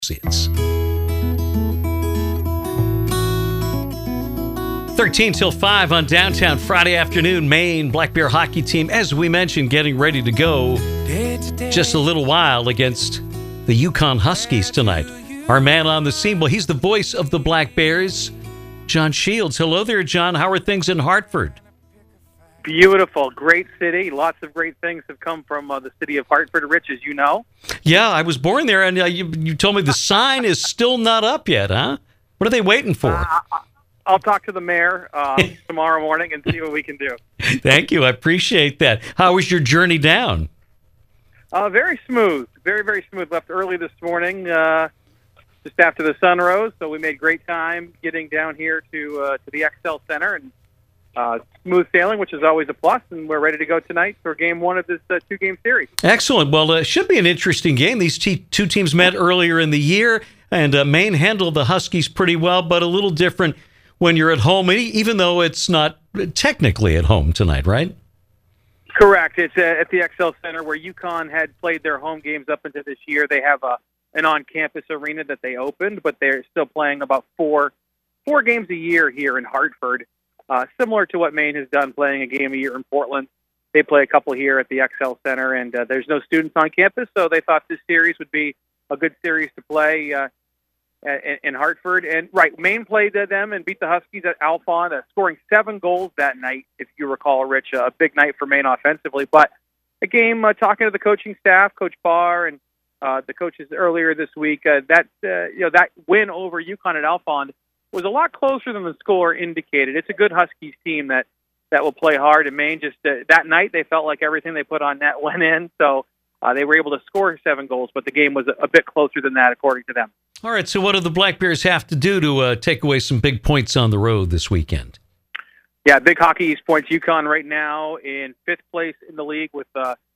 It's 13 till 5 on downtown Friday afternoon. Maine Black Bear hockey team, as we mentioned, getting ready to go just a little while against the Yukon Huskies tonight. Our man on the scene, well, he's the voice of the Black Bears, John Shields. Hello there, John. How are things in Hartford? Beautiful, great city. Lots of great things have come from the city of Hartford, Rich, as you know. Yeah, I was born there, and you told me the sign is still not up yet, huh? What are they waiting for? I'll talk to the mayor tomorrow morning and see what we can do. Thank you. I appreciate that. How was your journey down? Very smooth. Very, very smooth. Left early this morning, just after the sun rose, so we made great time getting down here to the XL Center, and smooth sailing, which is always a plus, and we're ready to go tonight for game one of this two-game series. Excellent. Well, it should be an interesting game. These two teams met earlier in the year, and Maine handled the Huskies pretty well, but a little different when you're at home, even though it's not technically at home tonight, right? Correct. It's at the XL Center where Yukon had played their home games up into this year. They have an on-campus arena that they opened, but they're still playing about four games a year here in Hartford. Similar to what Maine has done, playing a game a year in Portland. They play a couple here at the XL Center, and there's no students on campus, so they thought this series would be a good series to play in Hartford. And right, Maine played them and beat the Huskies at Alphon, scoring 7 goals that night, if you recall, Rich. A big night for Maine offensively. But a game, talking to the coaching staff, Coach Barr, and the coaches earlier this week, that win over Yukon at Alphon was a lot closer than the score indicated. It's a good Huskies team that will play hard, and Maine just that night they felt like everything they put on net went in, so they were able to score 7 goals, but the game was a bit closer than that, according to them. All right, so what do the Black Bears have to do to take away some big points on the road this weekend? Yeah, big Hockey East points. Yukon right now in 5th place in the league with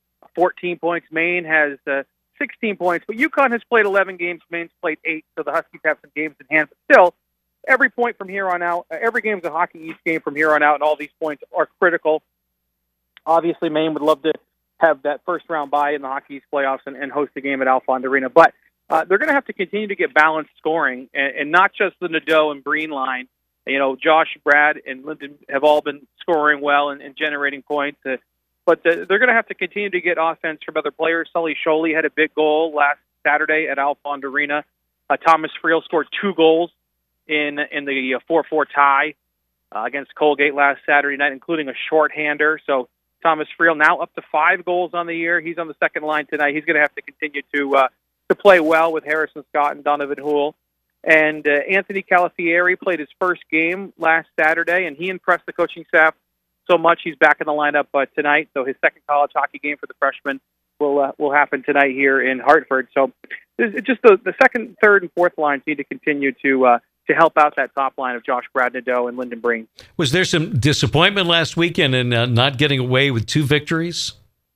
14 points. Maine has 16 points, but Yukon has played 11 games. Maine's played 8, so the Huskies have some games in hand, but still, every point from here on out, every game is a Hockey East game from here on out, and all these points are critical. Obviously, Maine would love to have that first-round bye in the Hockey East playoffs and host a game at Alphon Arena, but they're going to have to continue to get balanced scoring, and not just the Nadeau and Breen line. You know, Josh, Brad, and Linden have all been scoring well and generating points, but they're going to have to continue to get offense from other players. Sully Sholey had a big goal last Saturday at Alphon Arena. Thomas Friel scored 2 goals in the 4-4 tie against Colgate last Saturday night, including a shorthander. So Thomas Friel now up to 5 goals on the year. He's on the second line tonight. He's going to have to continue to play well with Harrison Scott and Donovan Houle. And Anthony Calafieri played his first game last Saturday, and he impressed the coaching staff so much he's back in the lineup tonight. So his second college hockey game for the freshman will happen tonight here in Hartford. So just the second, third, and fourth lines need to continue to help out that top line of Josh, Brad, Nadeau, and Linden Breen. Was there some disappointment last weekend in not getting away with 2 victories?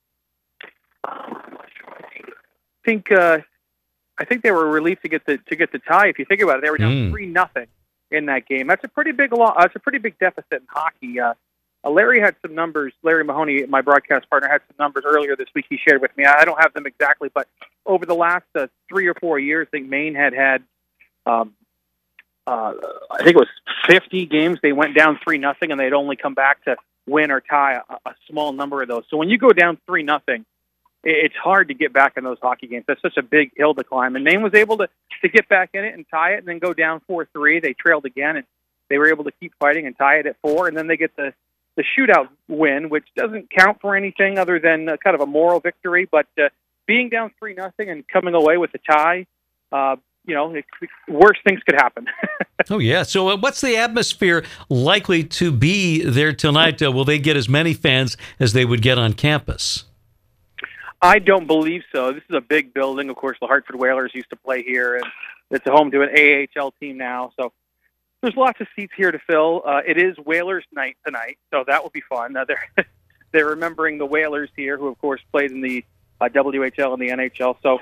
I think they were relieved to get the tie. If you think about it, they were down 3-0 in that game. That's a pretty big That's a pretty big deficit in hockey. Larry had some numbers. Larry Mahoney, my broadcast partner, had some numbers earlier this week he shared with me. I don't have them exactly, but over the last 3 or 4 years, I think Maine had I think it was 50 games. They went down 3-0, and they'd only come back to win or tie a small number of those. So when you go down 3-0, it's hard to get back in those hockey games. That's such a big hill to climb. And Maine was able to get back in it and tie it, and then go down 4-3. They trailed again, and they were able to keep fighting and tie it at 4. And then they get the shootout win, which doesn't count for anything other than kind of a moral victory. But being down 3-0 and coming away with a tie, worse things could happen. Oh, yeah. So what's the atmosphere likely to be there tonight? Will they get as many fans as they would get on campus? I don't believe so. This is a big building. Of course, the Hartford Whalers used to play here, and it's a home to an AHL team now. So there's lots of seats here to fill. It is Whalers night tonight, so that will be fun. They're remembering the Whalers here, who, of course, played in the WHL and the NHL. So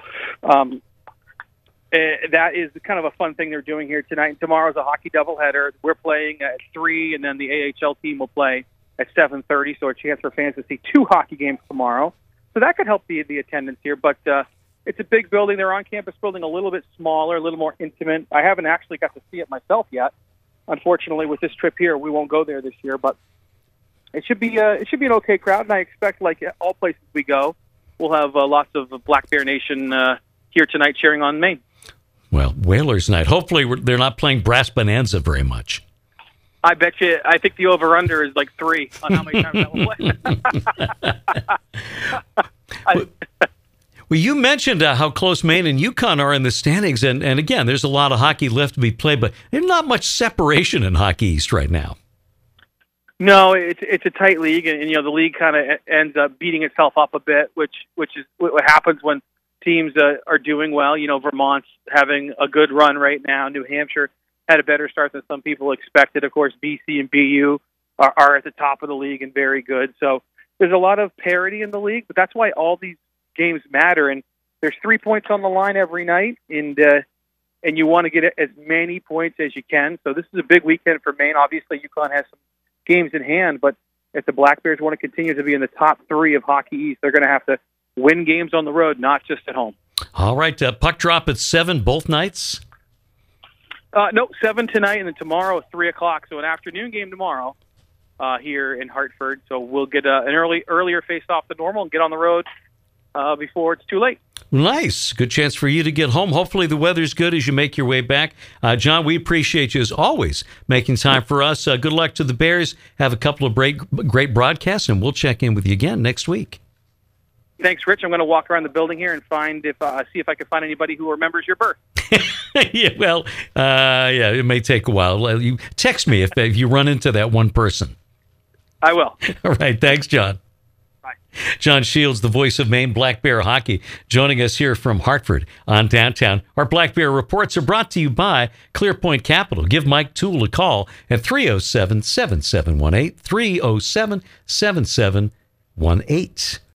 that is kind of a fun thing they're doing here tonight. And tomorrow's a hockey doubleheader. We're playing at 3, and then the AHL team will play at 7:30, so a chance for fans to see 2 hockey games tomorrow. So that could help the attendance here. But it's a big building. Their on-campus building a little bit smaller, a little more intimate. I haven't actually got to see it myself yet. Unfortunately, with this trip here, we won't go there this year. But it should be an okay crowd, and I expect, like all places we go, we'll have lots of Black Bear Nation here tonight cheering on Maine. Well, Whalers night. Hopefully they're not playing Brass Bonanza very much. I bet you. I think the over/under is like 3 on how many times that will play. Well, you mentioned how close Maine and UConn are in the standings, and again, there's a lot of hockey left to be played, but there's not much separation in Hockey East right now. No, it's a tight league, and the league kind of ends up beating itself up a bit, which is what happens when teams are doing well. Vermont's having a good run right now. New Hampshire had a better start than some people expected. Of course, BC and BU are at the top of the league and very good. So there's a lot of parity in the league, but that's why all these games matter. And there's 3 points on the line every night, and you want to get as many points as you can. So this is a big weekend for Maine. Obviously, UConn has some games in hand, but if the Black Bears want to continue to be in the top 3 of Hockey East, they're going to have to win games on the road, not just at home. All right, puck drop at 7 both nights? No, 7 tonight, and then tomorrow 3 o'clock. So an afternoon game tomorrow here in Hartford. So we'll get an earlier face-off than normal and get on the road before it's too late. Nice. Good chance for you to get home. Hopefully the weather's good as you make your way back. John, we appreciate you as always making time for us. Good luck to the Bears. Have a couple of great broadcasts, and we'll check in with you again next week. Thanks, Rich. I'm going to walk around the building here and see if I can find anybody who remembers your birth. Yeah, it may take a while. You text me if you run into that one person. I will. All right. Thanks, John. Bye. John Shields, the voice of Maine Black Bear Hockey, joining us here from Hartford on Downtown. Our Black Bear reports are brought to you by ClearPoint Capital. Give Mike Toole a call at 307-7718, 307-7718.